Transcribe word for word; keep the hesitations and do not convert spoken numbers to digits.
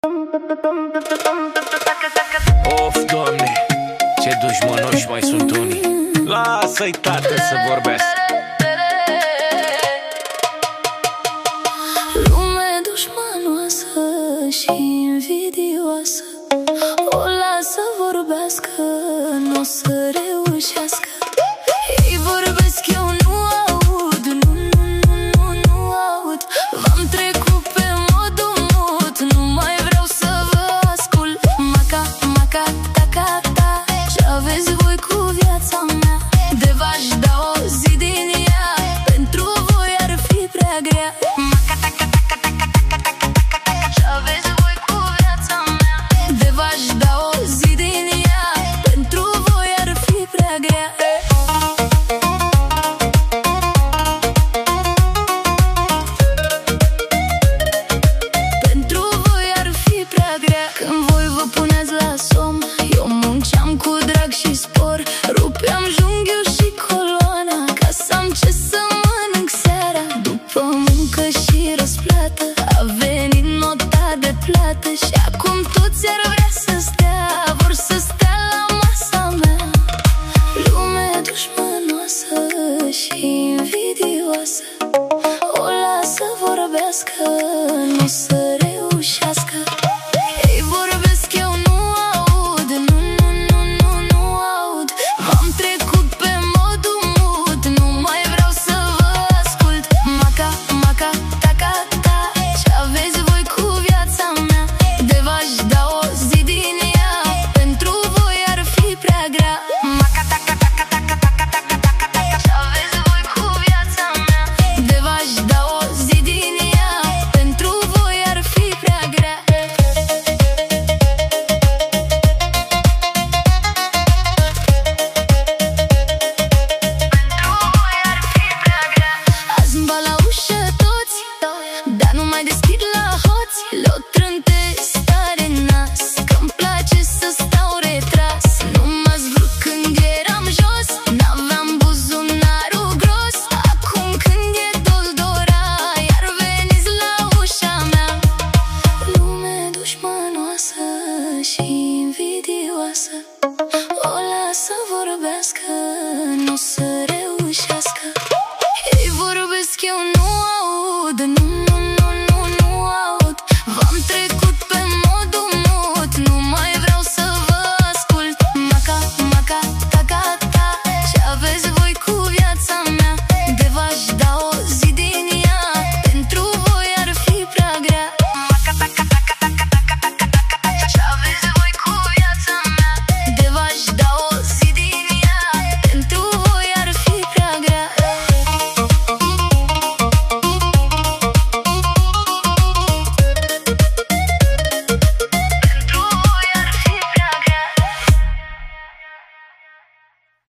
Of, Doamne, ce dușmănoși mai sunt unii. Lasă-i, tată, să vorbească. Lume dușmanoasă și invidioasă, o lasă vorbească, n-o să reușească. Ei vorbesc, eu nu aud, nu, nu, nu, nu, nu aud. V-am trecut pe modul mut, nu mai vreau să vă ascult. Maca, maca, taca, ta, ce-aveți voi cu viața mea? De v-aș da o zi din ea, pentru voi ar fi prea grea. Maca, taca, taca, taca, taca, taca, taca, taca, ce-aveți voi cu viața mea? De v-aș da o zi din ea, pentru voi ar fi prea grea. Pentru voi ar fi prea grea. Când voi vă puneți la somn, eu munceam cu drag și spor, rupeam junghiul și coloana ca să am ce să mănânc seara. După muncă și răsplată a venit nota de plată și acum